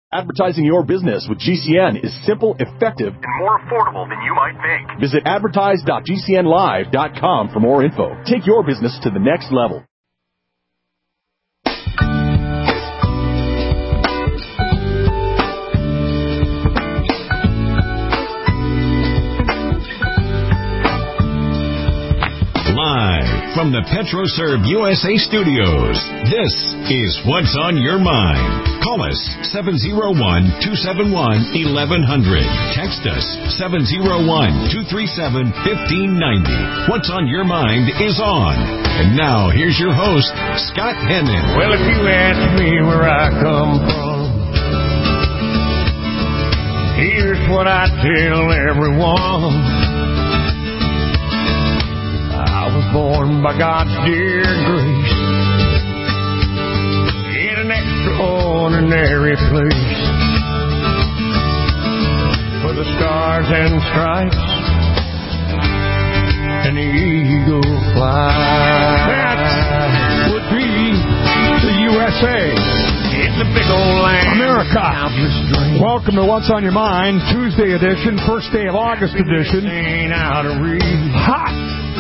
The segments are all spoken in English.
Advertising your business with GCN is simple, effective, and more affordable than you might think. Visit advertise.gcnlive.com for more info. Take your business to the next level. Live from the PetroServe USA studios, this is What's on Your Mind. Call us 701-271-1100. Text us 701-237-1590. What's on Your Mind is on. And now, here's your host, Scott Hennon. Well, if you ask me where I come from, here's what I tell everyone. I was born by God's dear grace in an extraordinary place where the stars and stripes and the eagle flies. That would be the USA. It's a big old land. America. Welcome to What's on Your Mind, Tuesday edition, first day of August edition. Hot.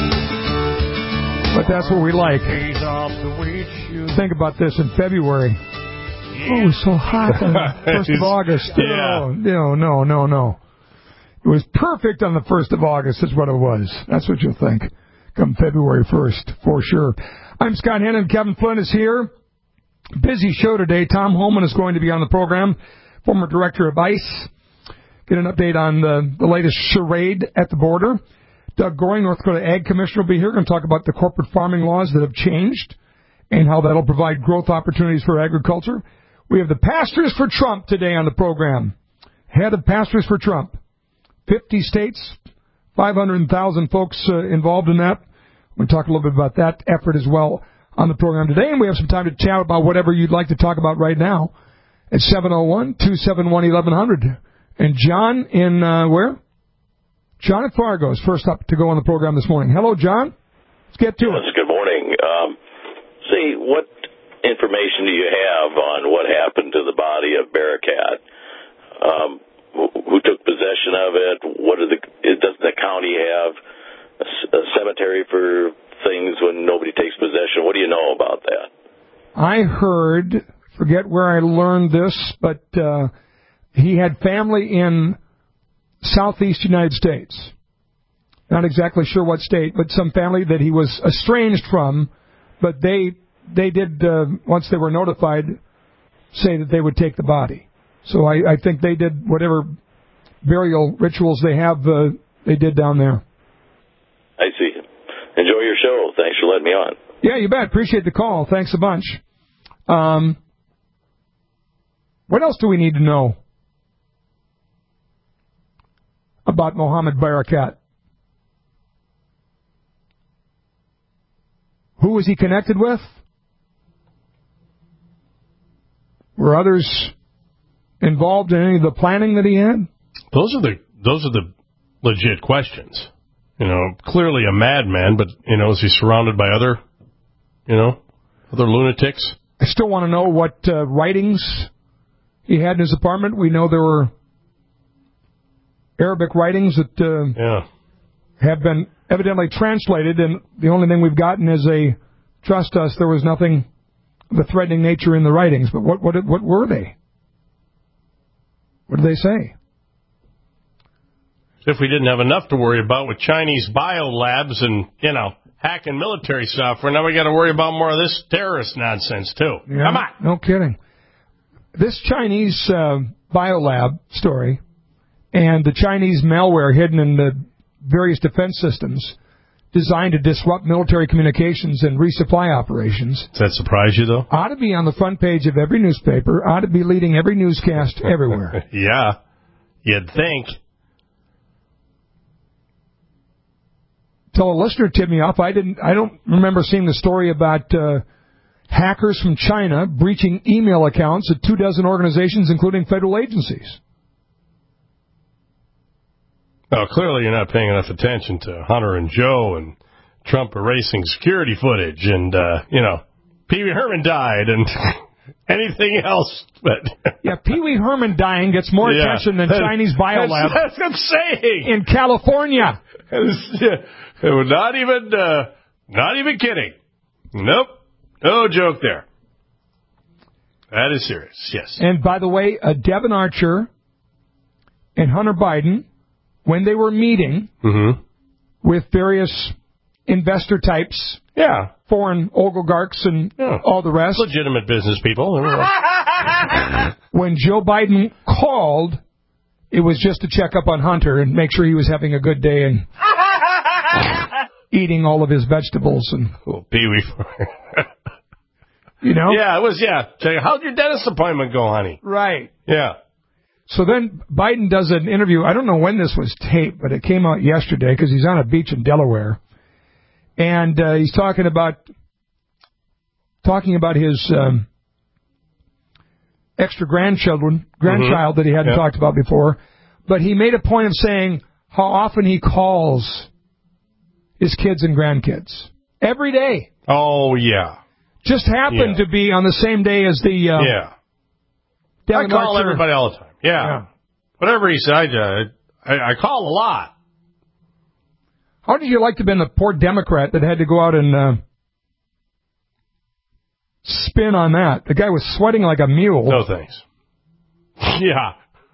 But that's what we like. Think about this in February. Oh, it was so hot on the 1st of August. Yeah. No. It was perfect on the 1st of August is what it was. That's what you'll think come February 1st, for sure. I'm Scott Hennon. Kevin Flynn is here. Busy show today. Tom Holman is going to be on the program, former director of ICE. Get an update on the latest charade at the border. Doug Goring, North Dakota Ag Commissioner, will be here. We're going to talk about the corporate farming laws that have changed and how that will provide growth opportunities for agriculture. We have the Pastors for Trump today on the program. Head of Pastors for Trump. 50 states, 500,000 folks involved in that. We're going to talk a little bit about that effort as well on the program today. And we have some time to chat about whatever you'd like to talk about right now at 701-271-1100. And John in where? John at Fargo is first up to go on the program this morning. Hello, John. Let's get to it. Good morning. What information do you have on what happened to the body of Bearcat? Who took possession of it? Does the county have a cemetery for things when nobody takes possession? What do you know about that? I heard, forget where I learned this, but he had family in Southeast United States. Not exactly sure what state, but some family that he was estranged from, but they did, once they were notified, say that they would take the body. So I think they did whatever burial rituals they have, they did down there. I see. Enjoy your show. Thanks for letting me on. Yeah, you bet. Appreciate the call. Thanks a bunch. What else do we need to know about Mohammed Barakat? Who was he connected with? Were others involved in any of the planning that he had? Those are the legit questions. Clearly a madman, but is he surrounded by other lunatics? I still want to know what writings he had in his apartment. We know there were Arabic writings that have been evidently translated, and the only thing we've gotten is trust us, there was nothing of a threatening nature in the writings. But what were they? What did they say? If we didn't have enough to worry about with Chinese biolabs and, hacking military software, now we got to worry about more of this terrorist nonsense, too. Yeah, Come on. No kidding. This Chinese biolab story and the Chinese malware hidden in the various defense systems designed to disrupt military communications and resupply operations. Does that surprise you, though? Ought to be on the front page of every newspaper, ought to be leading every newscast everywhere. Yeah, you'd think. Tell a listener tipped me off. I don't remember seeing the story about hackers from China breaching email accounts at 24 organizations, including federal agencies. Well, clearly you're not paying enough attention to Hunter and Joe and Trump erasing security footage and, Pee Wee Herman died and anything else. But yeah, Pee Wee Herman dying gets more attention than Chinese biolab. That's what I'm saying. In California. Not even kidding. Nope. No joke there. That is serious, yes. And by the way, Devin Archer and Hunter Biden, when they were meeting with various investor types, foreign oligarchs and all the rest. Legitimate business people. When Joe Biden called, it was just to check up on Hunter and make sure he was having a good day and eating all of his vegetables. And Pee-wee. You know? Yeah, it was, how'd your dentist appointment go, honey? Right. Yeah. So then Biden does an interview. I don't know when this was taped, but it came out yesterday because he's on a beach in Delaware. And he's talking about his extra grandchild that he hadn't talked about before. But he made a point of saying how often he calls his kids and grandkids. Every day. Oh, yeah. Just happened to be on the same day as the... I call everybody all the time. Yeah. Whatever he said, I call a lot. How did you like to have been the poor Democrat that had to go out and spin on that? The guy was sweating like a mule. No thanks. Yeah.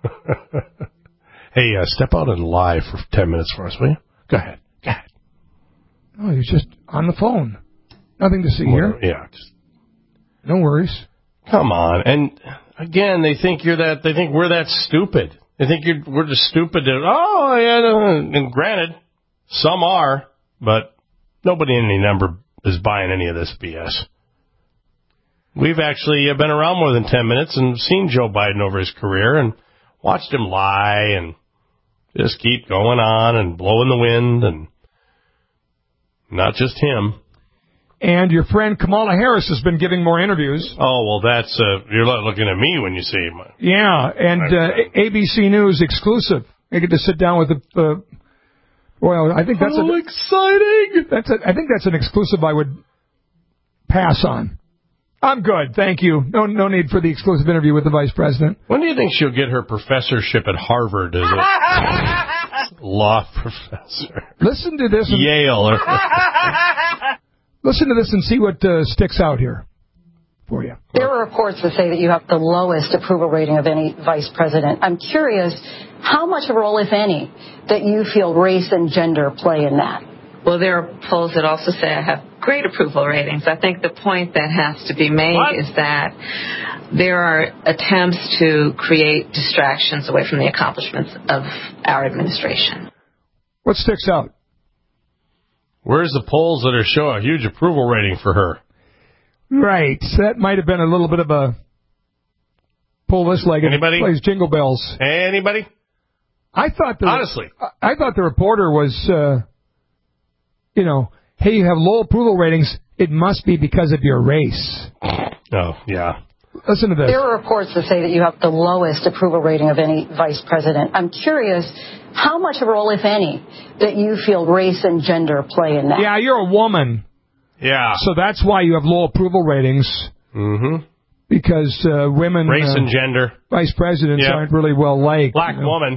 Hey, step out and lie for 10 minutes for us, will you? Go ahead. Oh, he's just on the phone. Nothing to see here. Yeah. No worries. Come on. And again, they think we're that stupid. They think we're just stupid. And granted, some are, but nobody in any number is buying any of this BS. We've actually been around more than 10 minutes and seen Joe Biden over his career and watched him lie and just keep going on and blowing the wind, and not just him. And your friend Kamala Harris has been giving more interviews. Oh, well, that's you're looking at me when you see him. Yeah, and ABC News exclusive. I get to sit down with the... Well, I think that's exciting. I think that's an exclusive I would pass on. I'm good, thank you. No need for the exclusive interview with the vice president. When do you think she'll get her professorship at Harvard as a law professor? Listen to this. Yale. Listen to this and see what sticks out here for you. There are reports that say that you have the lowest approval rating of any vice president. I'm curious how much of a role, if any, that you feel race and gender play in that. Well, there are polls that also say I have great approval ratings. I think the point that has to be made is that there are attempts to create distractions away from the accomplishments of our administration. What sticks out? Where's the polls that are showing a huge approval rating for her? Right. So that might have been a little bit of a pull this leg and Anybody? Plays jingle bells. Anybody? Honestly. I thought the reporter was... hey, you have low approval ratings. It must be because of your race. Oh, yeah. Listen to this. There are reports that say that you have the lowest approval rating of any vice president. I'm curious how much of a role, if any, that you feel race and gender play in that. Yeah, you're a woman. Yeah. So that's why you have low approval ratings. Mm-hmm. Because women... Race and gender. Vice presidents aren't really well liked. Black woman.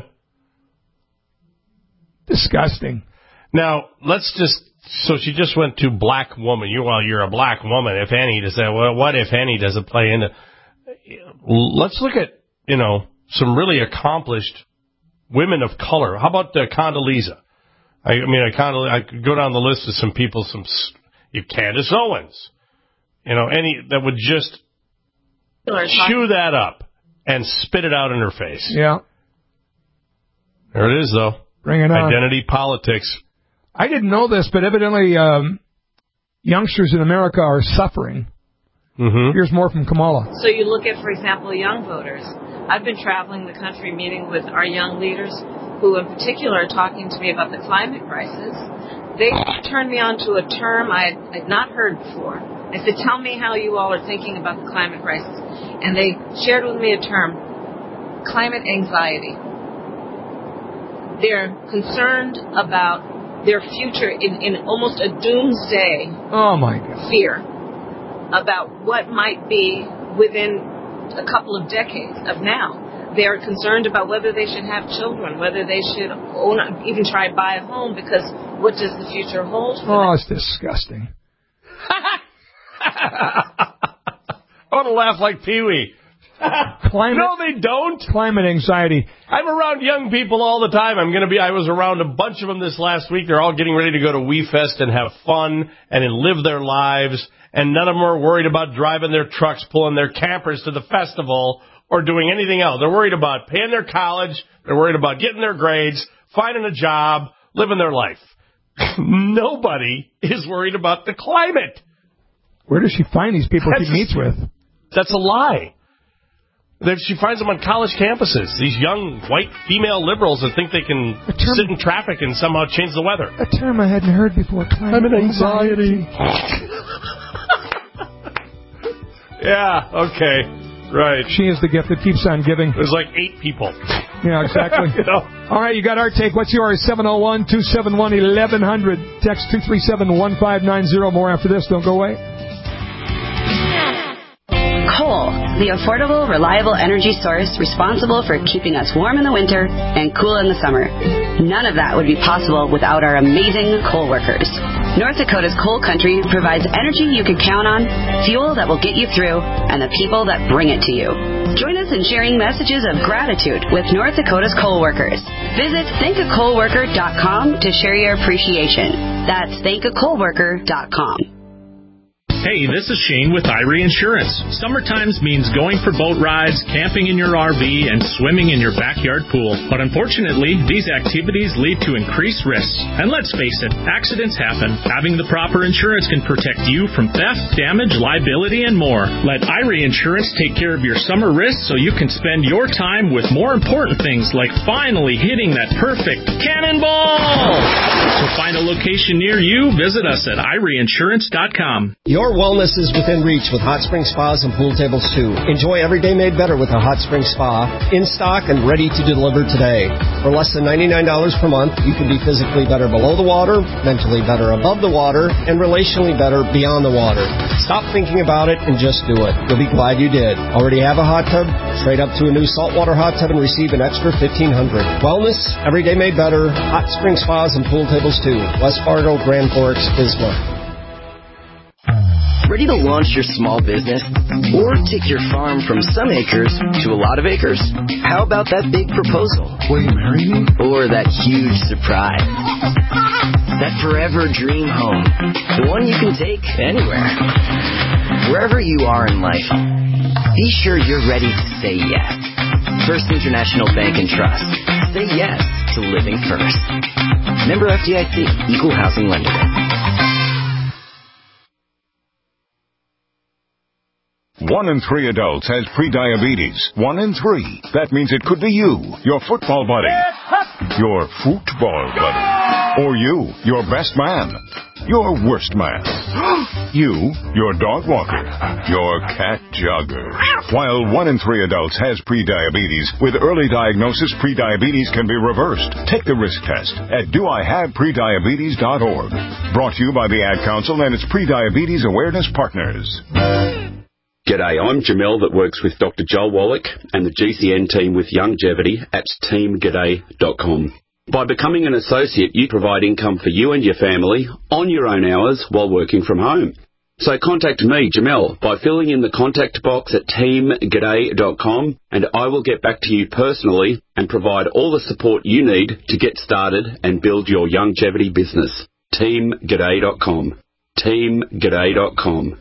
Disgusting. Now, so she just went to black woman. You're a black woman, if any, to say, well, what, if any, does it play into? Let's look at, some really accomplished women of color. How about Condoleezza? I could go down the list of some people, Candace Owens, any that would just chew that up and spit it out in her face. Yeah. There it is, though. Bring it on. Identity politics. I didn't know this, but evidently youngsters in America are suffering. Mm-hmm. Here's more from Kamala. So you look at, for example, young voters. I've been traveling the country meeting with our young leaders who in particular are talking to me about the climate crisis. They turned me on to a term I had not heard before. I said, tell me how you all are thinking about the climate crisis. And they shared with me a term, climate anxiety. They're concerned about their future in almost a doomsday my God. fear about what might be within a couple of decades of now. They're concerned about whether they should have children, whether they should even try to buy a home, because what does the future hold for them? Oh, it's disgusting. I want to laugh like Pee-wee. No, they don't. Climate anxiety. I'm around young people all the time. I was around a bunch of them this last week. They're all getting ready to go to WeFest and have fun and live their lives. And none of them are worried about driving their trucks, pulling their campers to the festival, or doing anything else. They're worried about paying their college. They're worried about getting their grades, finding a job, living their life. Nobody is worried about the climate. Where does she find these people she meets with? That's a lie. She finds them on college campuses. These young, white, female liberals that think they can sit in traffic and somehow change the weather. A term I hadn't heard before. I'm in anxiety. Yeah, okay. Right. She is the gift that keeps on giving. There's like 8 people. Yeah, exactly. All right, you got our take. What's yours? 701-271-1100. Text 237-1590. More after this. Don't go away. Coal, the affordable, reliable energy source responsible for keeping us warm in the winter and cool in the summer. None of that would be possible without our amazing coal workers. North Dakota's coal country provides energy you can count on, fuel that will get you through, and the people that bring it to you. Join us in sharing messages of gratitude with North Dakota's coal workers. Visit thankacoalworker.com to share your appreciation. That's thankacoalworker.com. Hey, this is Shane with Irie Insurance. Summer times means going for boat rides, camping in your RV, and swimming in your backyard pool. But unfortunately, these activities lead to increased risks. And let's face it, accidents happen. Having the proper insurance can protect you from theft, damage, liability, and more. Let Irie Insurance take care of your summer risks so you can spend your time with more important things like finally hitting that perfect cannonball. So find a location near you. Visit us at IrieInsurance.com. Your wellness is within reach with Hot Spring Spas and Pool Tables too. Enjoy every day made better with a Hot Spring Spa, in stock and ready to deliver today. For less than $99 per month, you can be physically better below the water, mentally better above the water, and relationally better beyond the water. Stop thinking about it and just do it. You'll be glad you did. Already have a hot tub? Trade up to a new saltwater hot tub and receive an extra $1,500. Wellness, every day made better. Hot Spring Spas and Pool Tables too. West Fargo, Grand Forks, Bismarck. Ready to launch your small business? Or take your farm from some acres to a lot of acres? How about that big proposal? Will you marry me? Or that huge surprise? That forever dream home. The one you can take anywhere. Wherever you are in life, be sure you're ready to say yes. First International Bank and Trust. Say yes to living first. Member FDIC, Equal Housing Lender. 1 in 3 adults has prediabetes. 1 in 3. That means it could be you, your football buddy, your football buddy, or you, your best man, your worst man, you, your dog walker, your cat jogger. While 1 in 3 adults has prediabetes, with early diagnosis, prediabetes can be reversed. Take the risk test at doihaveprediabetes.org. Brought to you by the Ad Council and its Prediabetes Awareness Partners. G'day, I'm Jamel that works with Dr. Joel Wallach and the GCN team with Longevity at teamg'day.com. By becoming an associate, you provide income for you and your family on your own hours while working from home. So contact me, Jamel, by filling in the contact box at teamg'day.com, and I will get back to you personally and provide all the support you need to get started and build your longevity business. teamg'day.com. teamg'day.com.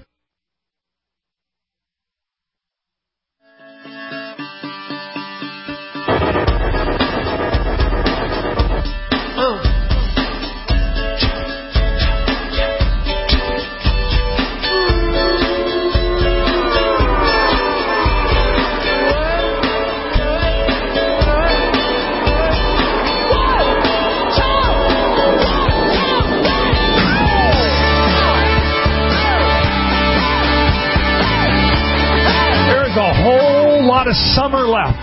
Of summer left,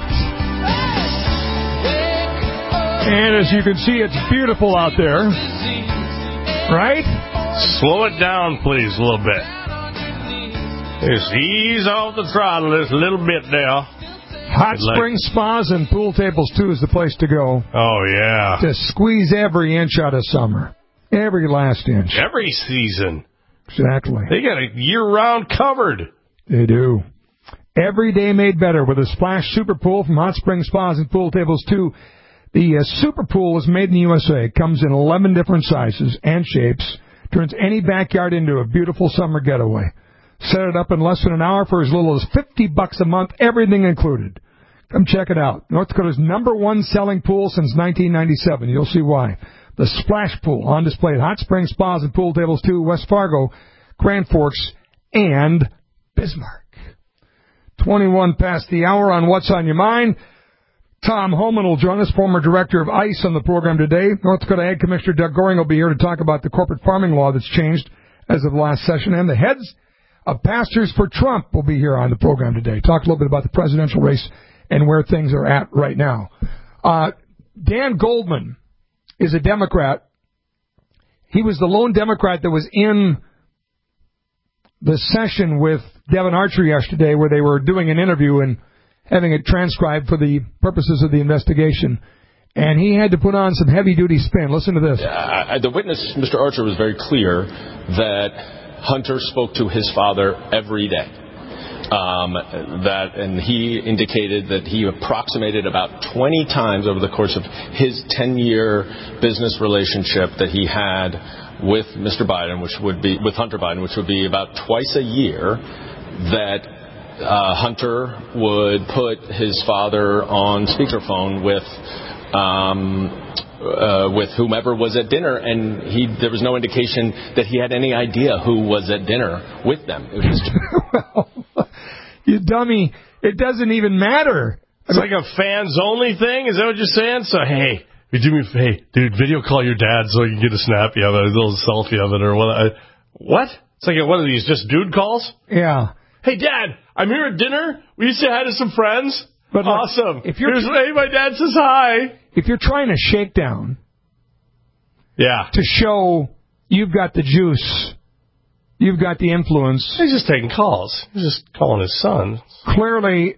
and as you can see, it's beautiful out there, right? Slow it down, please, a little bit. Just ease off the throttle just a little bit now. Hot Spring Spas and Pool Tables, too, is the place to go. Oh, yeah. To squeeze every inch out of summer. Every last inch. Every season. Exactly. They got it year-round covered. They do. Every day made better with a Splash Super Pool from Hot Spring Spas and Pool Tables, too. The Super Pool is made in the USA. It comes in 11 different sizes and shapes. Turns any backyard into a beautiful summer getaway. Set it up in less than an hour for as little as $50 a month, everything included. Come check it out. North Dakota's #1 selling pool since 1997. You'll see why. The Splash Pool on display at Hot Spring Spas and Pool Tables 2, West Fargo, Grand Forks, and Bismarck. 21 past the hour on What's on Your Mind. Tom Homan will join us, former director of ICE, on the program today. North Dakota Ag Commissioner Doug Goring will be here to talk about the corporate farming law that's changed as of the last session. And the heads of Pastors for Trump will be here on the program today. Talk a little bit about the presidential race and where things are at right now. Dan Goldman is a Democrat. He was the lone Democrat that was in the session with Devin Archer yesterday where they were doing an interview and having it transcribed for the purposes of the investigation. And he had to put on some heavy-duty spin. Listen to this. The witness, Mr. Archer, was very clear that Hunter spoke to his father every day. And he indicated that he approximated about 20 times over the course of his 10-year business relationship that he had with Mr. Biden, with Hunter Biden, which would be about twice a year, that Hunter would put his father on speakerphone with whomever was at dinner, and there was no indication that he had any idea who was at dinner with them. It was well, you dummy, it doesn't even matter. It's like a fans-only thing? Is that what you're saying? So, hey, dude, video call your dad so you can get a snappy of it, a little selfie of it, or what? What? It's like one of these just dude calls? Yeah. Hey, Dad, I'm here at dinner. Will you say hi to some friends? But awesome. Hey, my dad says hi. If you're trying to shake down, yeah, to show you've got the juice, you've got the influence. He's just taking calls. He's just calling his son. Clearly,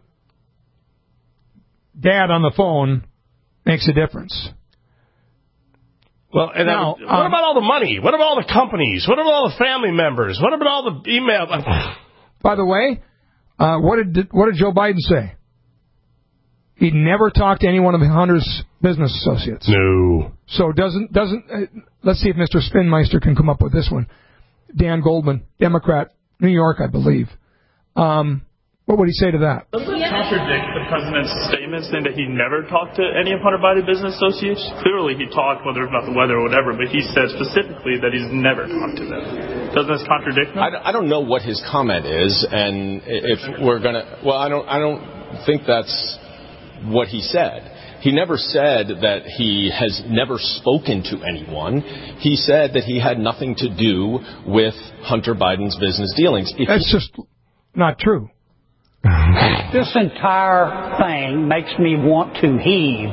Dad on the phone makes a difference. Well, and now, what about all the money? What about all the companies? What about all the family members? What about all the email? By the way, what did Joe Biden say? He never talked to any one of Hunter's business associates. No. So let's see if Mr. Spinmeister can come up with this one. Dan Goldman, Democrat, New York, I believe. What would he say to that? Doesn't it contradict the president's statement saying that he never talked to any of Hunter Biden business associates? Clearly he talked, whether it's about the weather or whatever, but he said specifically that he's never talked to them. Doesn't this contradict him? I don't know what his comment is, and if we're going to... Well, I don't think that's what he said. He never said that he has never spoken to anyone. He said that he had nothing to do with Hunter Biden's business dealings. That's just not true. This entire thing makes me want to heave.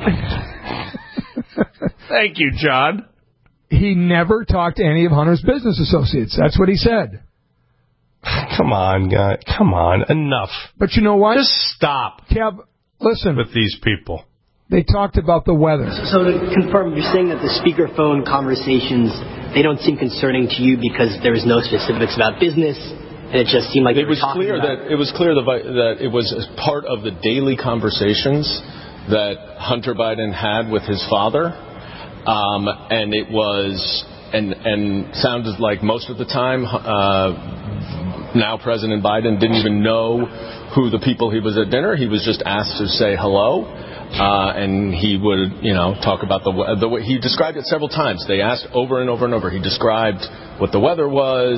Thank you, John. He never talked to any of Hunter's business associates. That's what he said. Come on, guy. Come on. Enough. But you know what? Just stop. Kev, listen. With these people. They talked about the weather. So to confirm, you're saying that the speakerphone conversations, they don't seem concerning to you because there was no specifics about business, and it just seemed like it was clear that it was part of the daily conversations that Hunter Biden had with his father, and it was and sounded like most of the time now President Biden didn't even know who the people he was at dinner. He was just asked to say hello. And he would, talk about the way he described it several times. They asked over and over and over. He described what the weather was,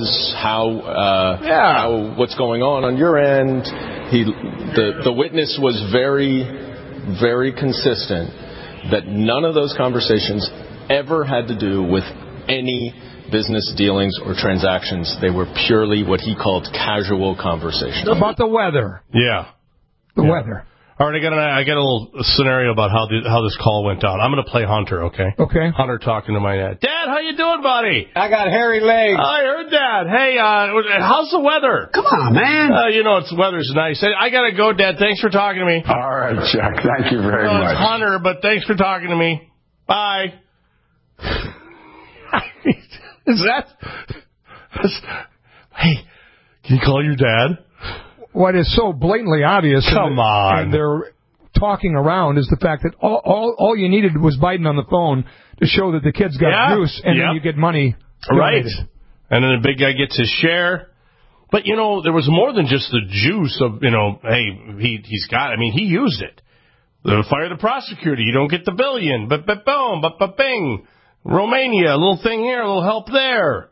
how what's going on your end. The witness was very, very consistent that none of those conversations ever had to do with any business dealings or transactions. They were purely what he called casual conversations. About the weather. Yeah. The weather. All right, I got a little scenario about how this call went down. I'm going to play Hunter, okay? Okay. Hunter talking to my dad. Dad, how you doing, buddy? I got hairy legs. I heard that. Hey, how's the weather? Come on, man. It's weather's nice. I got to go, Dad. Thanks for talking to me. All right, Chuck. Thank you very much. It's Hunter, but thanks for talking to me. Bye. Hey, can you call your dad? What is so blatantly obvious, come on, and they're talking around, is the fact that all you needed was Biden on the phone to show that the kids got juice, and then you get money donated. Right. And then the big guy gets his share. But, there was more than just the juice of, hey, he's got, he used it. Fire the prosecutor, you don't get the billion, but boom, but bing. Romania, a little thing here, a little help there.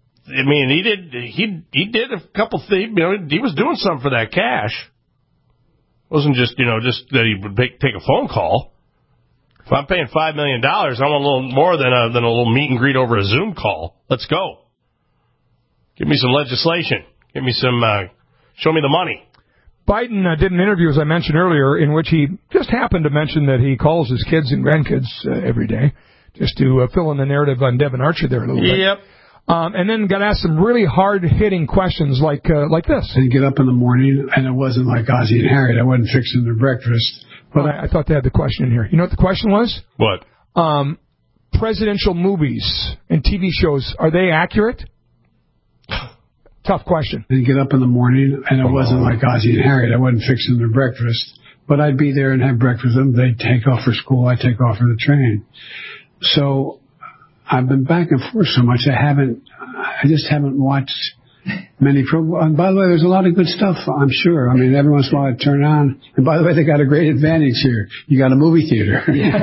He did a couple things, he was doing something for that cash. It wasn't just that he would take a phone call. If I'm paying $5 million, I want a little more than a little meet and greet over a Zoom call. Let's go. Give me some legislation. Give me some, show me the money. Biden did an interview, as I mentioned earlier, in which he just happened to mention that he calls his kids and grandkids every day, just to fill in the narrative on Devin Archer there a little bit. Yep. And then got asked some really hard-hitting questions like this. I'd get up in the morning, and it wasn't like Ozzie and Harriet. I wasn't fixing their breakfast. But I thought they had the question in here. You know what the question was? What? Presidential movies and TV shows, are they accurate? Tough question. I'd get up in the morning, and it wasn't like Ozzie and Harriet. I wasn't fixing their breakfast. But I'd be there and have breakfast with them. They'd take off for school. I'd take off for the train. So I've been back and forth so much, I just haven't watched many programs. And by the way, there's a lot of good stuff, I'm sure. Every once in a while I turn on. And by the way, they got a great advantage here. You got a movie theater.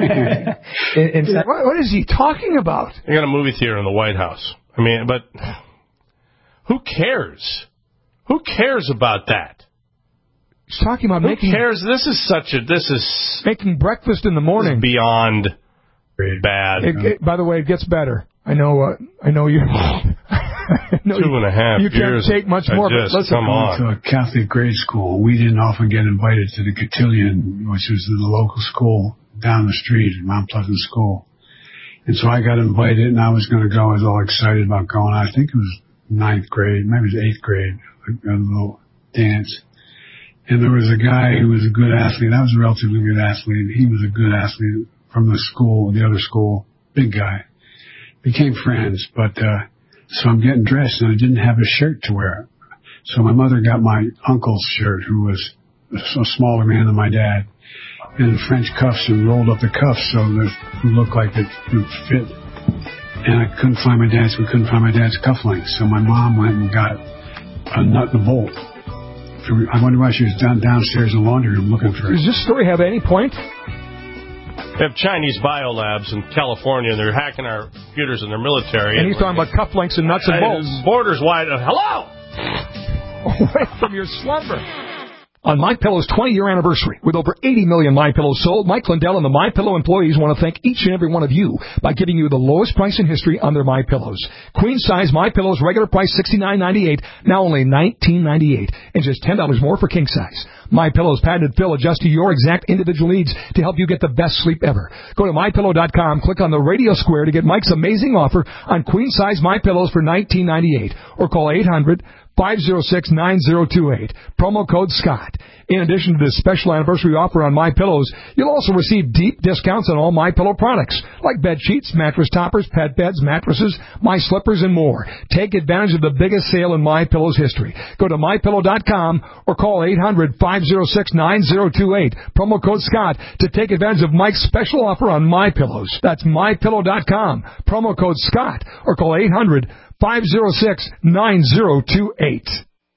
What is he talking about? They got a movie theater in the White House. But who cares? Who cares about that? He's talking about Who cares? This is making breakfast in the morning. Beyond bad. By the way, it gets better. I know you. 2.5 you years. can't take much more. But listen, come on. To a Catholic grade school. We didn't often get invited to the cotillion, which was the local school down the street, Mount Pleasant School. And so I got invited, and I was going to go. I was all excited about going. I think it was 9th grade, maybe it was 8th grade, a little dance. And there was a guy who was a good athlete. I was a relatively good athlete. He was a good athlete from the school, the other school, big guy. Became friends, but so I'm getting dressed, and I didn't have a shirt to wear. So my mother got my uncle's shirt, who was a smaller man than my dad, in French cuffs, and rolled up the cuffs so that it looked like it would fit. And I couldn't find my dad's. We couldn't find my dad's cufflinks, so my mom went and got a nut and a bolt. I wonder why she was downstairs in the laundry room looking for it. Does this story have any point? They have Chinese biolabs in California, and they're hacking our computers in their military. And he's talking about cufflinks and nuts and bolts. Borders wide. Hello! Away from your slumber. On MyPillow's 20-year anniversary, with over 80 million MyPillows sold, Mike Lindell and the MyPillow employees want to thank each and every one of you by giving you the lowest price in history on their MyPillows. Queen-size MyPillows, regular price $69.98, now only $19.98, and just $10 more for king-size. MyPillow's patented fill adjusts to your exact individual needs to help you get the best sleep ever. Go to MyPillow.com, click on the radio square to get Mike's amazing offer on queen-size MyPillows for $19.98, or call 800-506-9028. Promo code Scott. In addition to this special anniversary offer on MyPillows, you'll also receive deep discounts on all MyPillow products, like bed sheets, mattress toppers, pet beds, mattresses, My Slippers, and more. Take advantage of the biggest sale in MyPillow's history. Go to MyPillow.com or call 800-506-9028. Promo code Scott to take advantage of Mike's special offer on MyPillows. That's MyPillow.com. Promo code Scott or call 800-506-9028.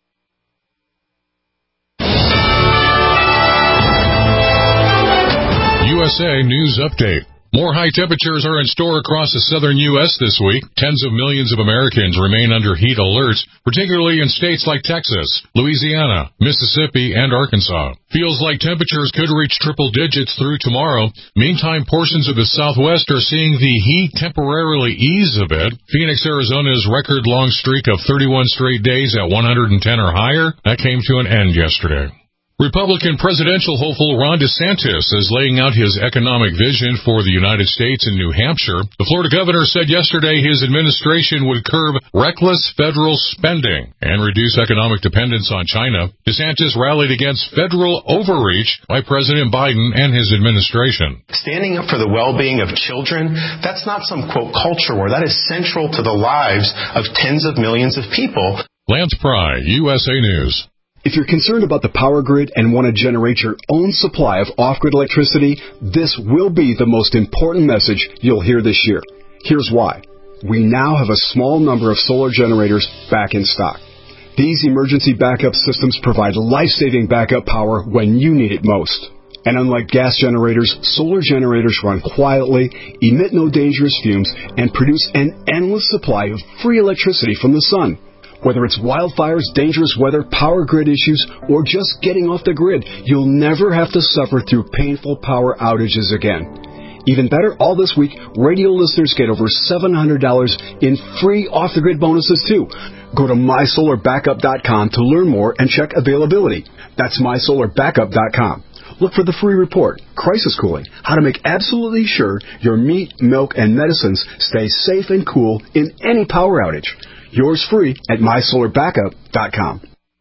USA News Update. More high temperatures are in store across the southern U.S. this week. Tens of millions of Americans remain under heat alerts, particularly in states like Texas, Louisiana, Mississippi, and Arkansas. Feels like temperatures could reach triple digits through tomorrow. Meantime, portions of the Southwest are seeing the heat temporarily ease a bit. Phoenix, Arizona's record-long streak of 31 straight days at 110 or higher, that came to an end yesterday. Republican presidential hopeful Ron DeSantis is laying out his economic vision for the United States in New Hampshire. The Florida governor said yesterday his administration would curb reckless federal spending and reduce economic dependence on China. DeSantis rallied against federal overreach by President Biden and his administration. Standing up for the well-being of children, that's not some, quote, culture war. That is central to the lives of tens of millions of people. Lance Pry, USA News. If you're concerned about the power grid and want to generate your own supply of off-grid electricity, this will be the most important message you'll hear this year. Here's why. We now have a small number of solar generators back in stock. These emergency backup systems provide life-saving backup power when you need it most. And unlike gas generators, solar generators run quietly, emit no dangerous fumes, and produce an endless supply of free electricity from the sun. Whether it's wildfires, dangerous weather, power grid issues, or just getting off the grid, you'll never have to suffer through painful power outages again. Even better, all this week, radio listeners get over $700 in free off-the-grid bonuses, too. Go to mysolarbackup.com to learn more and check availability. That's mysolarbackup.com. Look for the free report, Crisis Cooling, how to make absolutely sure your meat, milk, and medicines stay safe and cool in any power outage. Yours free at mysolarbackup.com.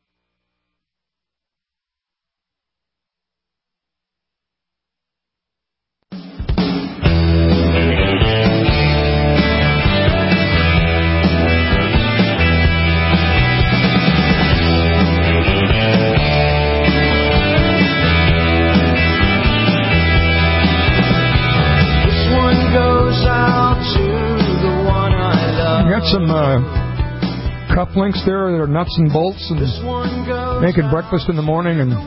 Got some cufflinks there that are nuts and bolts and making breakfast in the morning, and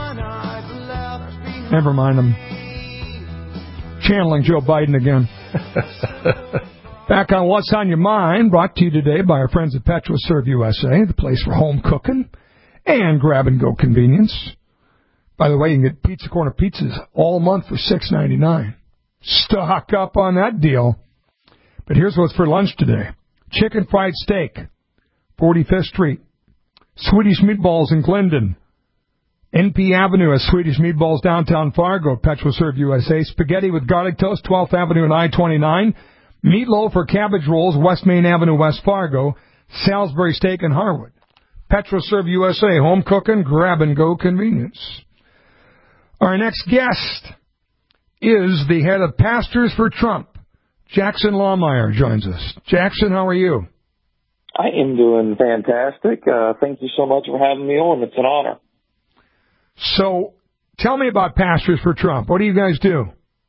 never mind, I'm channeling Joe Biden again. Back on What's on Your Mind, brought to you today by our friends at PetroServe USA, the place for home cooking and grab-and-go convenience. By the way, you can get Pizza Corner pizzas all month for $6.99. Stock up on that deal. But here's what's for lunch today. Chicken fried steak, 45th Street. Swedish meatballs in Glendon. NP Avenue at Swedish Meatballs downtown Fargo, PetroServe USA. Spaghetti with garlic toast, 12th Avenue and I-29. Meatloaf or cabbage rolls, West Main Avenue, West Fargo. Salisbury steak in Harwood. PetroServe USA, home cooking, grab-and-go convenience. Our next guest is the head of Pastors for Trump. Jackson Lawmeyer joins us. Jackson, how are you? I am doing fantastic. Thank you so much for having me on. It's an honor. So, tell me about Pastors for Trump. What do you guys do?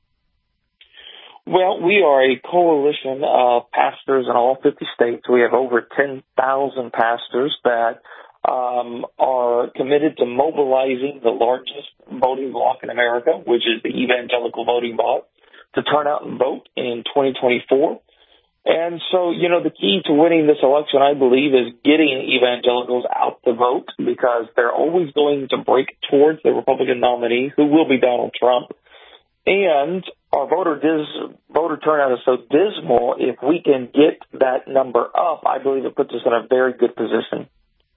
Well, we are a coalition of pastors in all 50 states. We have over 10,000 pastors that are committed to mobilizing the largest voting bloc in America, which is the evangelical voting bloc, to turn out and vote in 2024. And so, the key to winning this election, I believe, is getting evangelicals out to vote, because they're always going to break towards the Republican nominee, who will be Donald Trump. And our voter turnout is so dismal. If we can get that number up, I believe it puts us in a very good position.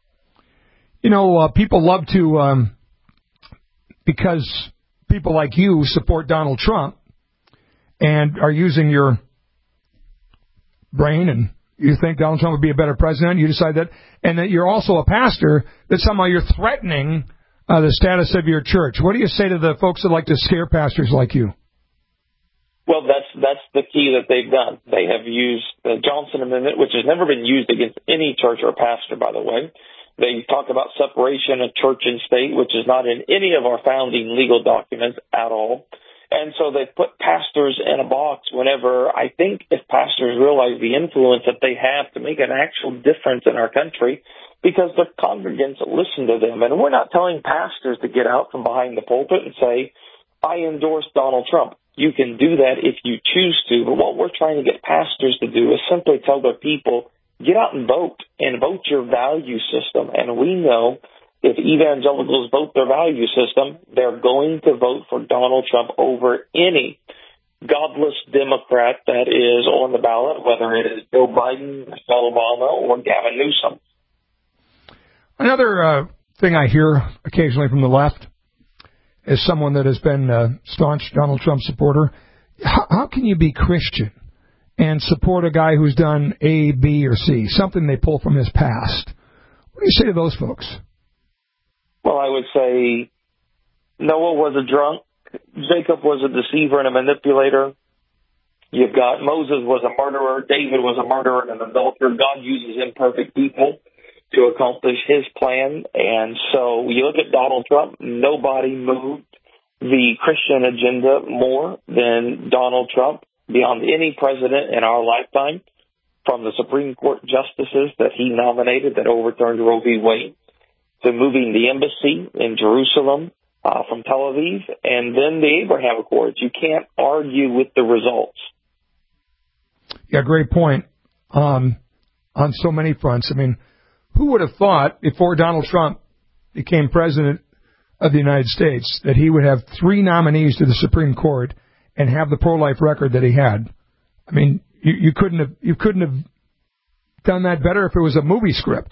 People love to, because people like you support Donald Trump and are using your brain, and you think Donald Trump would be a better president, you decide that, and that you're also a pastor, that somehow you're threatening the status of your church. What do you say to the folks that like to scare pastors like you? Well, that's the key that they've done. They have used the Johnson Amendment, which has never been used against any church or pastor, by the way. They talk about separation of church and state, which is not in any of our founding legal documents at all. And so they put pastors in a box whenever, I think, if pastors realize the influence that they have to make an actual difference in our country, because the congregants listen to them. And we're not telling pastors to get out from behind the pulpit and say, I endorse Donald Trump. You can do that if you choose to. But what we're trying to get pastors to do is simply tell their people, get out and vote your value system. And we know if evangelicals vote their value system, they're going to vote for Donald Trump over any godless Democrat that is on the ballot, whether it is Joe Biden, Michelle Obama, or Gavin Newsom. Another thing I hear occasionally from the left as someone that has been a staunch Donald Trump supporter, how can you be Christian and support a guy who's done A, B, or C, something they pull from his past? What do you say to those folks? Well, I would say Noah was a drunk. Jacob was a deceiver and a manipulator. You've got Moses was a murderer. David was a murderer and an adulterer. God uses imperfect people to accomplish his plan. And so you look at Donald Trump, nobody moved the Christian agenda more than Donald Trump beyond any president in our lifetime, from the Supreme Court justices that he nominated that overturned Roe v. Wade, to moving the embassy in Jerusalem from Tel Aviv, and then the Abraham Accords. You can't argue with the results. Yeah, great point on so many fronts. I mean, who would have thought before Donald Trump became president of the United States that he would have 3 nominees to the Supreme Court and have the pro-life record that he had? I mean, you couldn't have done that better if it was a movie script.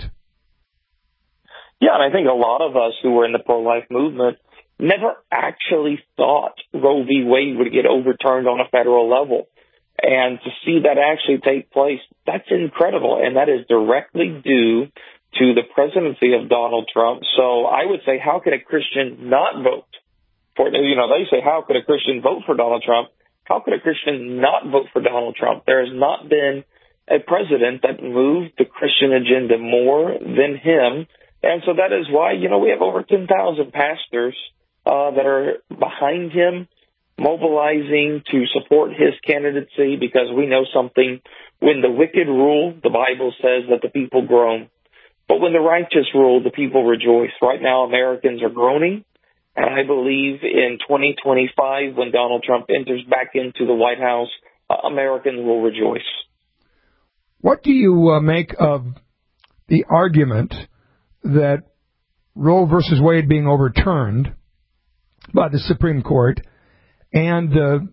Yeah, and I think a lot of us who were in the pro-life movement never actually thought Roe v. Wade would get overturned on a federal level. And to see that actually take place, that's incredible. And that is directly due to the presidency of Donald Trump. So I would say, how could a Christian not vote for, they say, how could a Christian vote for Donald Trump? How could a Christian not vote for Donald Trump? There has not been a president that moved the Christian agenda more than him. And so that is why, we have over 10,000 pastors that are behind him, mobilizing to support his candidacy, because we know something. When the wicked rule, the Bible says that the people groan. But when the righteous rule, the people rejoice. Right now, Americans are groaning. And I believe in 2025, when Donald Trump enters back into the White House, Americans will rejoice. What do you make of the argument that Roe versus Wade being overturned by the Supreme Court and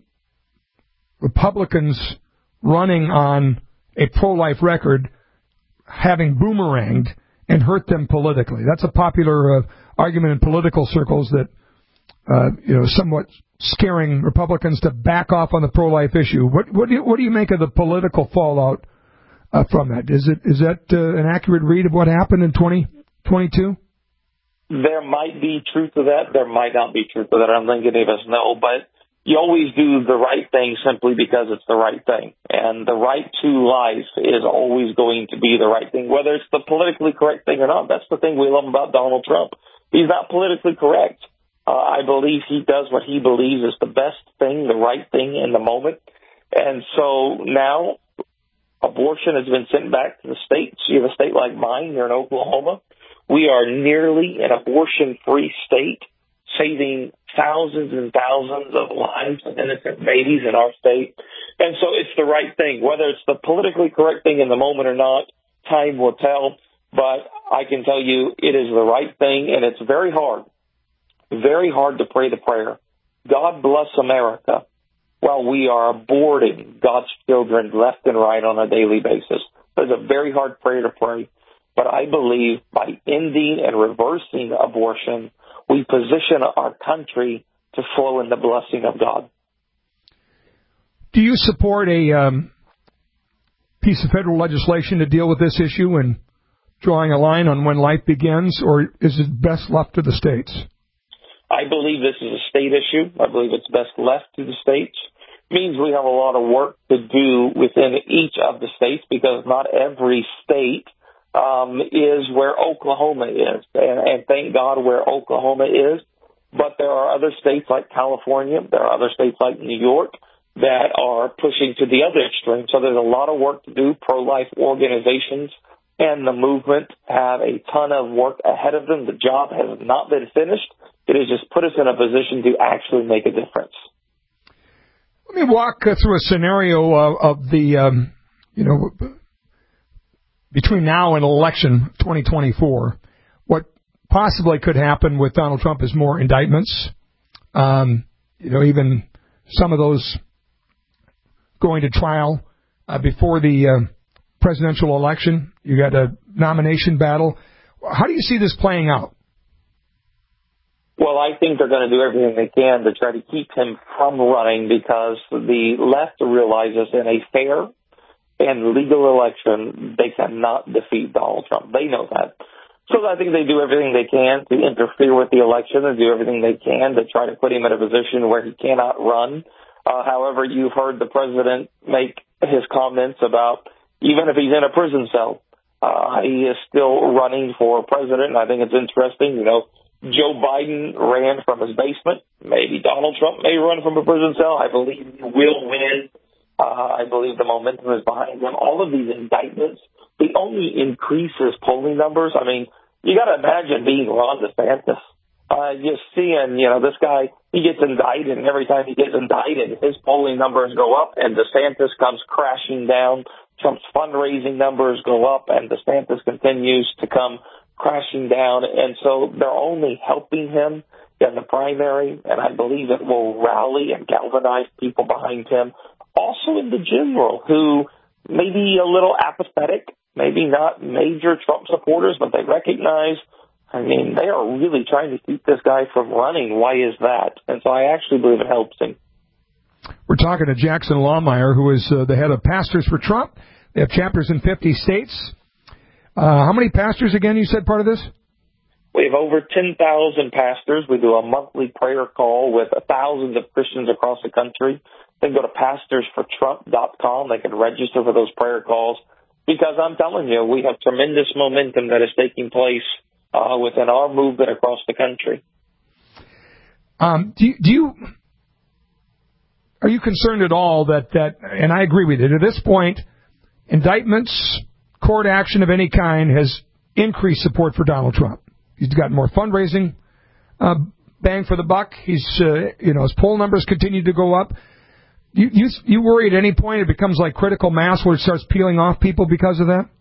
Republicans running on a pro-life record having boomeranged and hurt them politically? That's a popular argument in political circles that, somewhat scaring Republicans to back off on the pro-life issue. What do you make of the political fallout from that? Is that an accurate read of what happened in 2022? There might be truth to that. There might not be truth to that. I don't think any of us know, but you always do the right thing simply because it's the right thing. And the right to life is always going to be the right thing, whether it's the politically correct thing or not. That's the thing we love about Donald Trump. He's not politically correct. I believe he does what he believes is the best thing, the right thing in the moment. And so now abortion has been sent back to the states. You have a state like mine here in Oklahoma. We are nearly an abortion-free state, saving thousands and thousands of lives of innocent babies in our state. And so it's the right thing. Whether it's the politically correct thing in the moment or not, time will tell. But I can tell you it is the right thing, and it's very hard to pray the prayer, God bless America, while we are aborting God's children left and right on a daily basis. It's a very hard prayer to pray. But I believe by ending and reversing abortion, we position our country to flow in the blessing of God. Do you support a piece of federal legislation to deal with this issue and drawing a line on when life begins, or is it best left to the states? I believe this is a state issue. I believe it's best left to the states. It means we have a lot of work to do within each of the states, because not every state is where Oklahoma is. And thank God where Oklahoma is. But there are other states like California, there are other states like New York that are pushing to the other extreme. So there's a lot of work to do. Pro-life organizations and the movement have a ton of work ahead of them. The job has not been finished. It has just put us in a position to actually make a difference. Let me walk through a scenario of the, between now and election 2024, what possibly could happen with Donald Trump is more indictments. Even some of those going to trial before the presidential election. You got a nomination battle. How do you see this playing out? Well, I think they're going to do everything they can to try to keep him from running because the left realizes in a fair and legal election, they cannot defeat Donald Trump. They know that. So I think they do everything they can to interfere with the election and do everything they can to try to put him in a position where he cannot run. However, you've heard the president make his comments about even if he's in a prison cell, he is still running for president. And I think it's interesting, Joe Biden ran from his basement. Maybe Donald Trump may run from a prison cell. I believe he will win. I believe the momentum is behind him. All of these indictments, they only increases polling numbers. I mean, you got to imagine being Ron DeSantis. Just seeing, this guy, he gets indicted, and every time he gets indicted, his polling numbers go up, and DeSantis comes crashing down. Trump's fundraising numbers go up, and DeSantis continues to come crashing down. And so they're only helping him in the primary, and I believe it will rally and galvanize people behind him. Also in the general, who may be a little apathetic, maybe not major Trump supporters, but they recognize, they are really trying to keep this guy from running. Why is that? And so I actually believe it helps him. We're talking to Jackson Lohmeyer, who is the head of Pastors for Trump. They have chapters in 50 states. How many pastors, again, you said part of this? We have over 10,000 pastors. We do a monthly prayer call with thousands of Christians across the country. They can go to pastorsfortrump.com. They can register for those prayer calls because I'm telling you, we have tremendous momentum that is taking place within our movement across the country. Are you concerned at all that, and I agree with you, to this point, indictments, court action of any kind has increased support for Donald Trump? He's got more fundraising, bang for the buck. He's, his poll numbers continue to go up. You worry at any point it becomes like critical mass where it starts peeling off people because of that?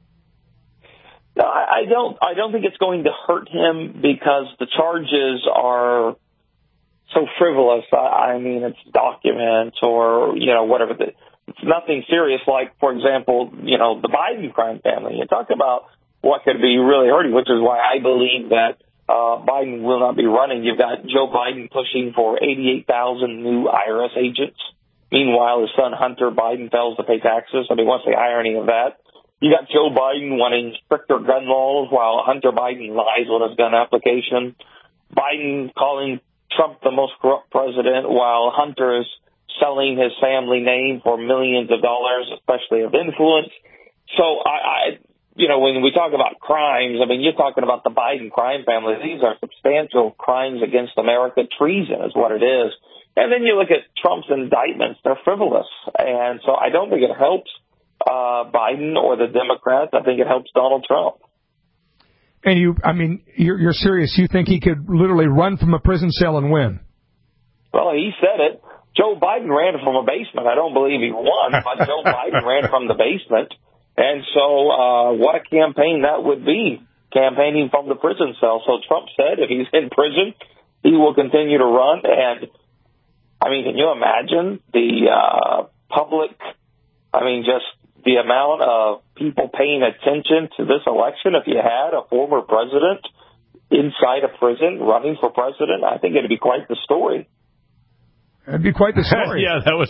No, I don't think it's going to hurt him because the charges are so frivolous. It's documents or, whatever. It's nothing serious like, for example, the Biden crime family. You talk about what could be really hurting, which is why I believe that Biden will not be running. You've got Joe Biden pushing for 88,000 new IRS agents. Meanwhile, his son Hunter Biden fails to pay taxes. What's the irony of that? You got Joe Biden wanting stricter gun laws while Hunter Biden lies on his gun application. Biden calling Trump the most corrupt president while Hunter is selling his family name for millions of dollars, especially of influence. So when we talk about crimes, you're talking about the Biden crime family. These are substantial crimes against America. Treason is what it is. And then you look at Trump's indictments. They're frivolous. And so I don't think it helps Biden or the Democrats. I think it helps Donald Trump. And you're serious. You think he could literally run from a prison cell and win? Well, he said it. Joe Biden ran from a basement. I don't believe he won, but Joe Biden ran from the basement. And so what a campaign that would be, campaigning from the prison cell. So Trump said if he's in prison, he will continue to run. And, can you imagine the public, just the amount of people paying attention to this election if you had a former president inside a prison running for president? I think it'd be quite the story. That'd be quite the story.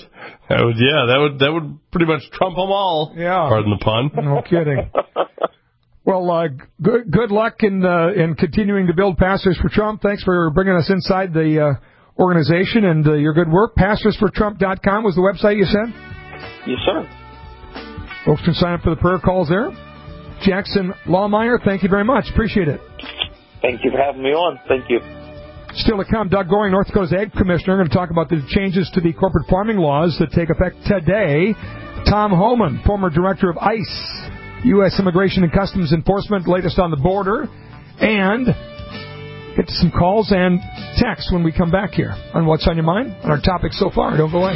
that would pretty much trump them all. Yeah. Pardon the pun. No kidding. Well, good luck in continuing to build Pastors for Trump. Thanks for bringing us inside the organization and your good work. Pastorsfortrump.com was the website you said? Yes, sir. Folks can sign up for the prayer calls there. Jackson Lohmeyer, thank you very much. Appreciate it. Thank you for having me on. Thank you. Still to come, Doug Goring, North Dakota's Ag Commissioner, going to talk about the changes to the corporate farming laws that take effect today. Tom Homan, former director of ICE, U.S. Immigration and Customs Enforcement, latest on the border. And get to some calls and texts when we come back here on What's on Your Mind on our topics so far. Don't go away.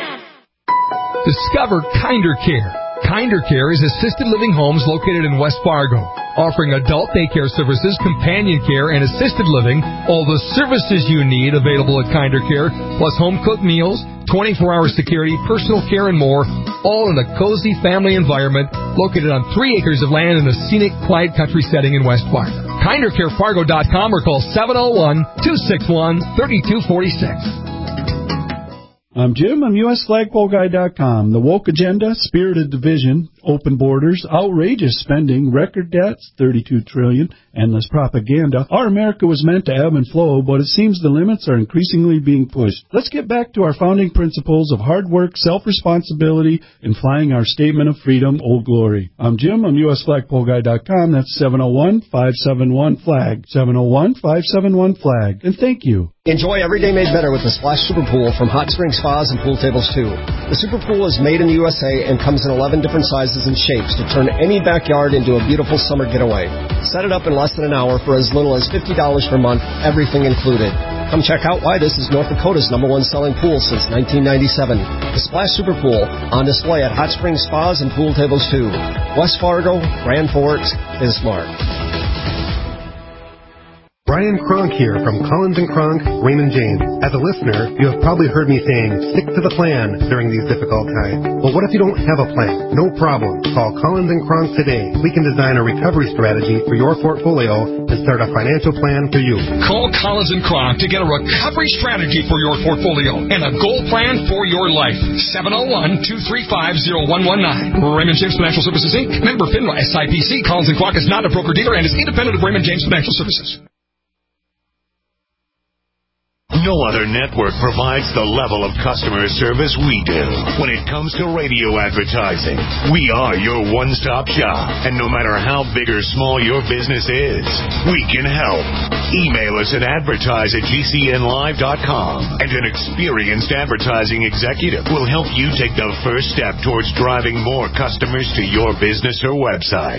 Discover Kinder Care. Kinder Care is assisted living homes located in West Fargo, offering adult daycare services, companion care, and assisted living. All the services you need available at Kinder Care, plus home-cooked meals, 24-hour security, personal care, and more, all in a cozy family environment located on 3 acres of land in a scenic, quiet country setting in West Fargo. KinderCareFargo.com or call 701-261-3246. I'm Jim. I'm USFlagpoleGuy.com. The woke agenda, spirited division, open borders, outrageous spending, record debts, $32 trillion, endless propaganda. Our America was meant to ebb and flow, but it seems the limits are increasingly being pushed. Let's get back to our founding principles of hard work, self-responsibility, and flying our statement of freedom, Old Glory. I'm Jim. I'm USFlagpoleGuy.com. That's 701-571-FLAG. 701-571-FLAG. And thank you. Enjoy every day made better with the Splash Super Pool from Hot Spring Spas and Pool Tables 2. The Super Pool is made in the USA and comes in 11 different sizes and shapes to turn any backyard into a beautiful summer getaway. Set it up in less than an hour for as little as $50 per month, everything included. Come check out why this is North Dakota's #1 selling pool since 1997. The Splash Super Pool, on display at Hot Spring Spas and Pool Tables 2. West Fargo, Grand Forks, Bismarck. Brian Kronk here from Collins & Kronk, Raymond James. As a listener, you have probably heard me saying, stick to the plan during these difficult times. Well, what if you don't have a plan? No problem. Call Collins & Kronk today. We can design a recovery strategy for your portfolio and start a financial plan for you. Call Collins & Kronk to get a recovery strategy for your portfolio and a goal plan for your life. 701-235-0119. Raymond James Financial Services, Inc. Member FINRA SIPC. Collins & Kronk is not a broker-dealer and is independent of Raymond James Financial Services. No other network provides the level of customer service we do when it comes to radio advertising. We are your one-stop shop, and no matter how big or small your business is, we can help. Email us at advertise@gcnlive.com, and an experienced advertising executive will help you take the first step towards driving more customers to your business or website.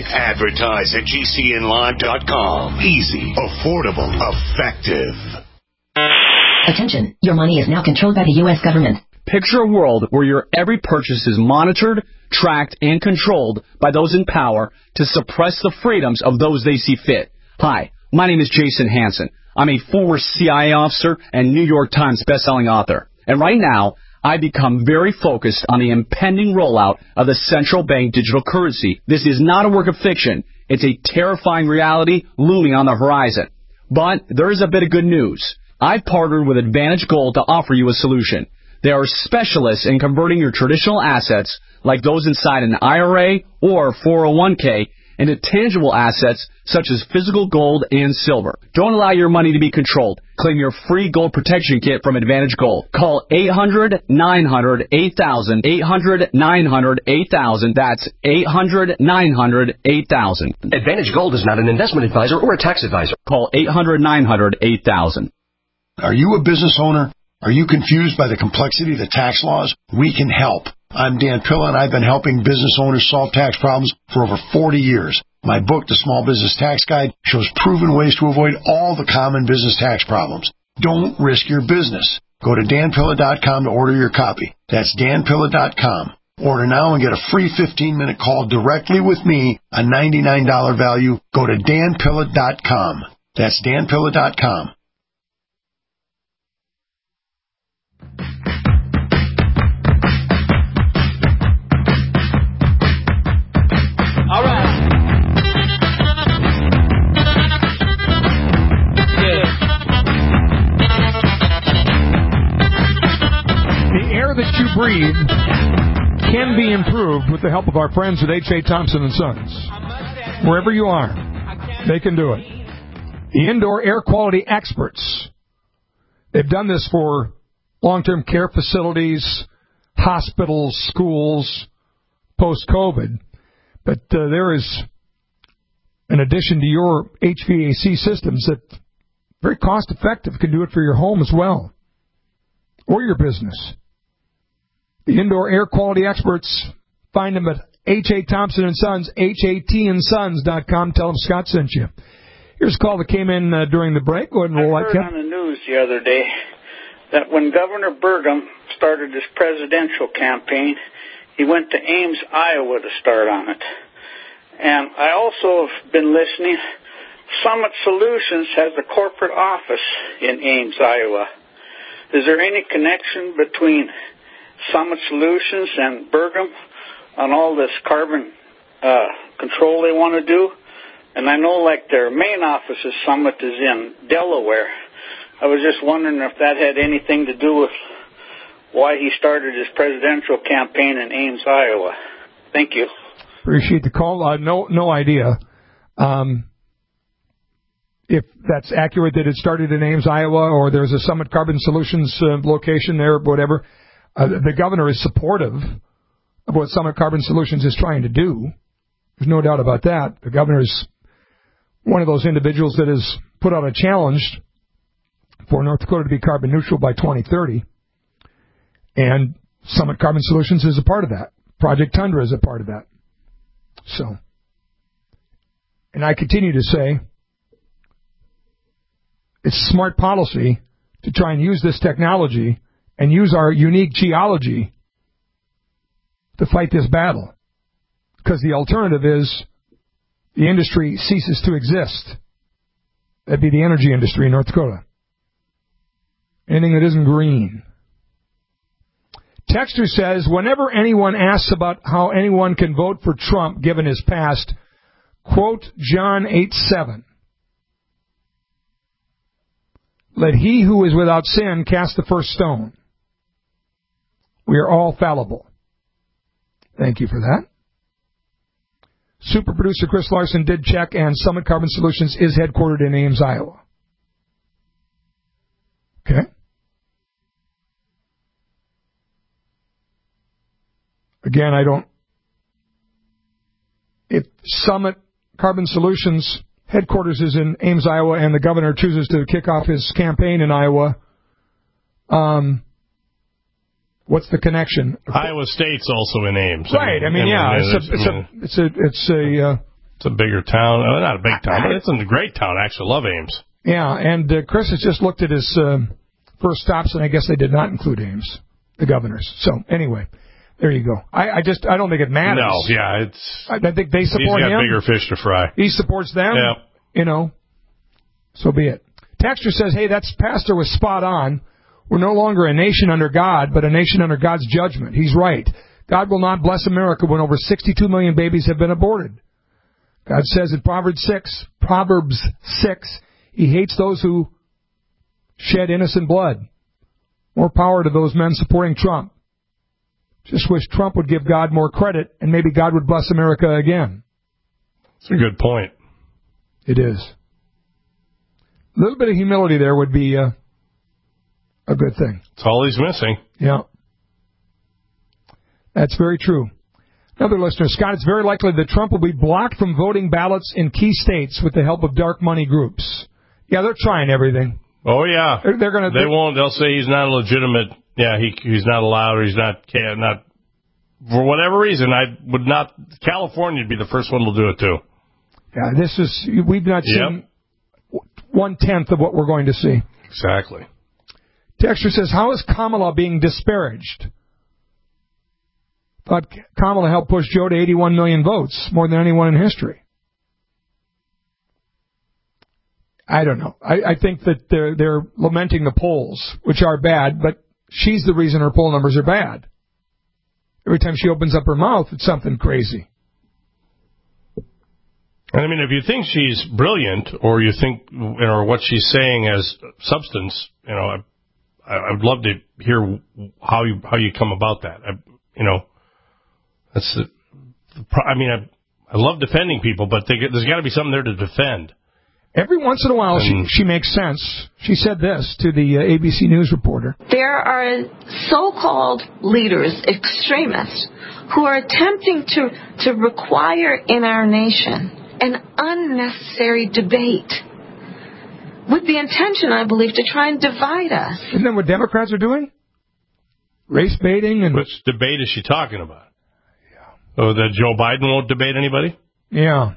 Advertise@gcnlive.com. Easy, affordable, effective. Attention, your money is now controlled by the U.S. government. Picture a world where your every purchase is monitored, tracked, and controlled by those in power to suppress the freedoms of those they see fit. Hi, my name is Jason Hansen. I'm a former CIA officer and New York Times bestselling author. And right now, I become very focused on the impending rollout of the central bank digital currency. This is not a work of fiction. It's a terrifying reality looming on the horizon. But there is a bit of good news. I've partnered with Advantage Gold to offer you a solution. They are specialists in converting your traditional assets, like those inside an IRA or 401k, into tangible assets such as physical gold and silver. Don't allow your money to be controlled. Claim your free gold protection kit from Advantage Gold. Call 800-900-8000, 800-900-8000. That's 800-900-8000. Advantage Gold is not an investment advisor or a tax advisor. Call 800-900-8000. Are you a business owner? Are you confused by the complexity of the tax laws? We can help. I'm Dan Pilla, and I've been helping business owners solve tax problems for over 40 years. My book, The Small Business Tax Guide, shows proven ways to avoid all the common business tax problems. Don't risk your business. Go to danpilla.com to order your copy. That's danpilla.com. Order now and get a free 15-minute call directly with me, a $99 value. Go to danpilla.com. That's danpilla.com. All right. The air that you breathe can be improved with the help of our friends at H.A. Thompson & Sons. Wherever you are, they can do it. The indoor air quality experts. They've done this for long-term care facilities, hospitals, schools, post-COVID. But there is, in addition to your HVAC systems, that very cost-effective can do it for your home as well, or your business. The indoor air quality experts, find them at H.A. Thompson & Sons, HATandsons.com. Tell them Scott sent you. Here's a call that came in during the break. Go ahead and roll that. I heard on the news the other day that when Governor Burgum started his presidential campaign, he went to Ames, Iowa to start on it. And I also have been listening. Summit Solutions has a corporate office in Ames, Iowa. Is there any connection between Summit Solutions and Burgum on all this carbon control they want to do? And I know, like, their main office's summit is in Delaware. I was just wondering if that had anything to do with why he started his presidential campaign in Ames, Iowa. Thank you. Appreciate the call. No idea. If that's accurate that it started in Ames, Iowa, or there's a Summit Carbon Solutions location there, whatever. The governor is supportive of what Summit Carbon Solutions is trying to do. There's no doubt about that. The governor is one of those individuals that has put out a challenge for North Dakota to be carbon neutral by 2030. And Summit Carbon Solutions is a part of that. Project Tundra is a part of that. So, and I continue to say, it's smart policy to try and use this technology and use our unique geology to fight this battle. Because the alternative is the industry ceases to exist. That'd be the energy industry in North Dakota. Anything that isn't green. Texter says, whenever anyone asks about how anyone can vote for Trump given his past, quote John 8:7. Let he who is without sin cast the first stone. We are all fallible. Thank you for that. Super producer Chris Larson did check, and Summit Carbon Solutions is headquartered in Ames, Iowa. Okay. Again, if Summit Carbon Solutions headquarters is in Ames, Iowa, and the governor chooses to kick off his campaign in Iowa, what's the connection? Iowa State's also in Ames. Right. It's a bigger town. Not a big town, but it's a great town. I actually love Ames. Yeah, and Chris has just looked at his first stops, and I guess they did not include Ames, the governor's. So, anyway. There you go. I don't think it matters. No, yeah, I think they support him. He's got bigger fish to fry. He supports them. Yeah. So be it. Texter says, hey, that pastor was spot on. We're no longer a nation under God, but a nation under God's judgment. He's right. God will not bless America when over 62 million babies have been aborted. God says in Proverbs 6, he hates those who shed innocent blood. More power to those men supporting Trump. Just wish Trump would give God more credit, and maybe God would bless America again. That's a good point. It is. A little bit of humility there would be a good thing. It's all he's missing. Yeah. That's very true. Another listener, Scott, it's very likely that Trump will be blocked from voting ballots in key states with the help of dark money groups. Yeah, they're trying everything. Oh, yeah. They're going to... They won't. They'll say he's not a legitimate... Yeah, he's not allowed, or he's not for whatever reason. California would be the first one to do it too. Yeah, we've not seen 1/10 of what we're going to see. Exactly. Texture says, how is Kamala being disparaged? Thought Kamala helped push Joe to 81 million votes, more than anyone in history. I don't know. I think that they're lamenting the polls, which are bad, but she's the reason her poll numbers are bad. Every time she opens up her mouth, it's something crazy. I mean, if you think she's brilliant, or you think, or what she's saying has substance, I'd love to hear how you come about that. I love defending people, but there's got to be something there to defend. Every once in a while, she makes sense. She said this to the ABC News reporter. There are so-called leaders, extremists, who are attempting to require in our nation an unnecessary debate with the intention, I believe, to try and divide us. Isn't that what Democrats are doing? Race baiting and... Which debate is she talking about? Yeah. Oh, that Joe Biden won't debate anybody? Yeah.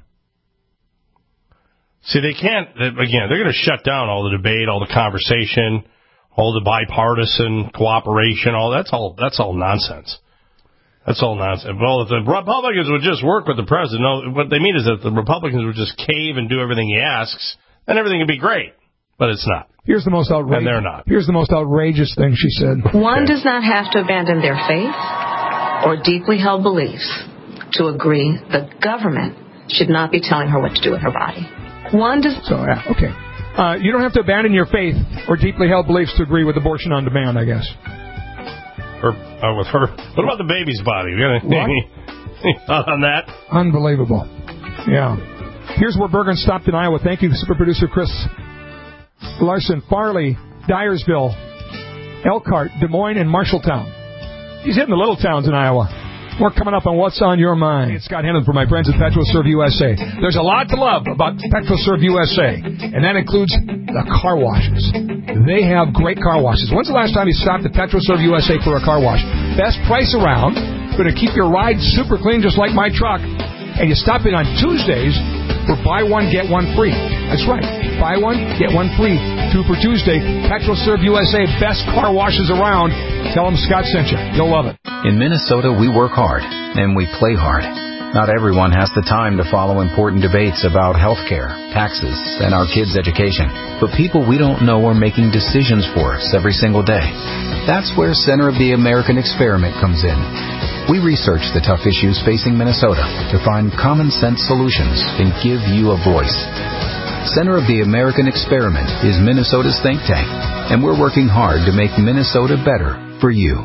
See, they can't, again, they're going to shut down all the debate, all the conversation, all the bipartisan cooperation, that's all nonsense. That's all nonsense. Well, if the Republicans would just work with the president, no, what they mean is that the Republicans would just cave and do everything he asks, and everything would be great. But it's not. Here's the most outrageous. And they're not. Here's the most outrageous thing she said. One does not have to abandon their faith or deeply held beliefs to agree the government should not be telling her what to do with her body. One does. So, okay. You don't have to abandon your faith or deeply held beliefs to agree with abortion on demand, I guess. Or with her. What about the baby's body? You got any thought on that? Unbelievable. Yeah. Here's where Bergen stopped in Iowa. Thank you, super producer Chris Larson. Farley, Dyersville, Elkhart, Des Moines, and Marshalltown. He's hitting the little towns in Iowa. More coming up on What's on Your Mind. It's Scott Hennon for my friends at PetroServe USA. There's a lot to love about PetroServe USA, and that includes the car washes. They have great car washes. When's the last time you stopped at PetroServe USA for a car wash? Best price around. Going to keep your ride super clean just like my truck. And you stop in on Tuesdays for buy one, get one free. That's right. Buy one, get one free. 2 for Tuesday. PetroServe USA, best car washes around. Tell them Scott sent you. You'll love it. In Minnesota, we work hard, and we play hard. Not everyone has the time to follow important debates about health care, taxes, and our kids' education. But people we don't know are making decisions for us every single day. That's where Center of the American Experiment comes in. We research the tough issues facing Minnesota to find common-sense solutions and give you a voice. Center of the American Experiment is Minnesota's think tank, and we're working hard to make Minnesota better for you.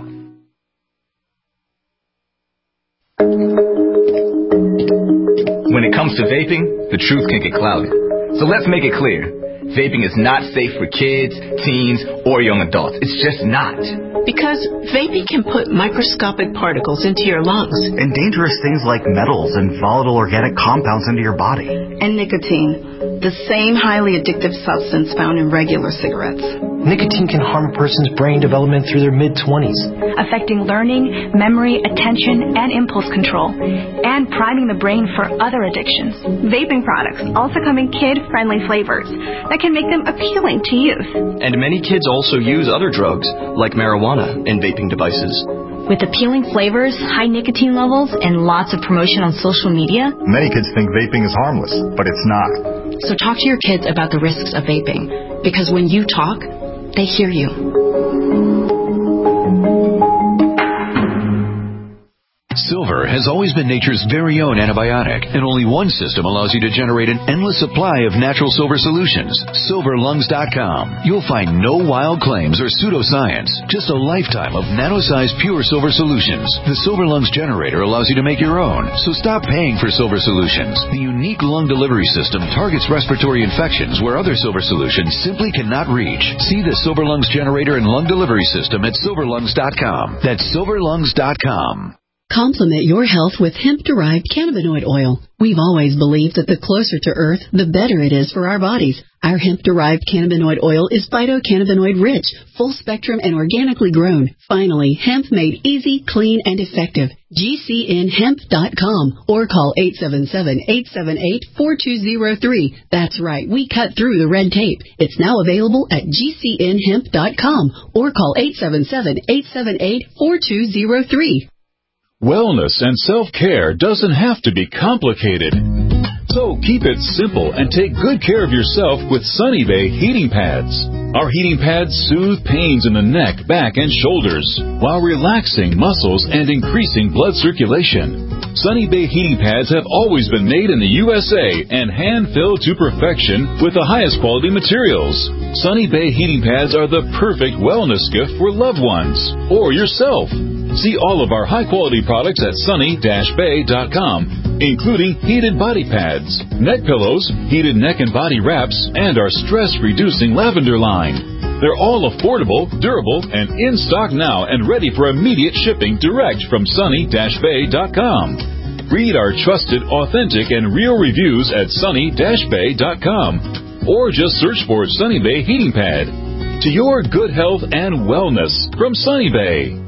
When it comes to vaping, the truth can get clouded. So let's make it clear. Vaping is not safe for kids, teens, or young adults. It's just not. Because vaping can put microscopic particles into your lungs. And dangerous things like metals and volatile organic compounds into your body. And nicotine, the same highly addictive substance found in regular cigarettes. Nicotine can harm a person's brain development through their mid-20s. Affecting learning, memory, attention, and impulse control. And priming the brain for other addictions. Vaping products also come in kid-friendly flavors that can make them appealing to youth. And many kids also use other drugs, like marijuana, in vaping devices. With appealing flavors, high nicotine levels, and lots of promotion on social media, many kids think vaping is harmless, but it's not. So talk to your kids about the risks of vaping, because when you talk, they hear you. Silver has always been nature's very own antibiotic, and only one system allows you to generate an endless supply of natural silver solutions. SilverLungs.com. You'll find no wild claims or pseudoscience, just a lifetime of nano-sized pure silver solutions. The Silver Lungs generator allows you to make your own, so stop paying for silver solutions. The unique lung delivery system targets respiratory infections where other silver solutions simply cannot reach. See the Silver Lungs generator and lung delivery system at SilverLungs.com. That's SilverLungs.com. Complement your health with hemp-derived cannabinoid oil. We've always believed that the closer to Earth, the better it is for our bodies. Our hemp-derived cannabinoid oil is phytocannabinoid-rich, full-spectrum, and organically grown. Finally, hemp made easy, clean, and effective. GCNhemp.com or call 877-878-4203. That's right, we cut through the red tape. It's now available at GCNhemp.com or call 877-878-4203. Wellness and self-care doesn't have to be complicated. So keep it simple and take good care of yourself with Sunny Bay heating pads. Our heating pads soothe pains in the neck, back, and shoulders while relaxing muscles and increasing blood circulation. Sunny Bay heating pads have always been made in the USA and hand-filled to perfection with the highest quality materials. Sunny Bay heating pads are the perfect wellness gift for loved ones or yourself. See all of our high-quality products at sunny-bay.com, including heated body pads, neck pillows, heated neck and body wraps, and our stress-reducing lavender line. They're all affordable, durable, and in stock now and ready for immediate shipping direct from sunny-bay.com. Read our trusted, authentic, and real reviews at sunny-bay.com or just search for Sunny Bay Heating Pad. To your good health and wellness from Sunny Bay.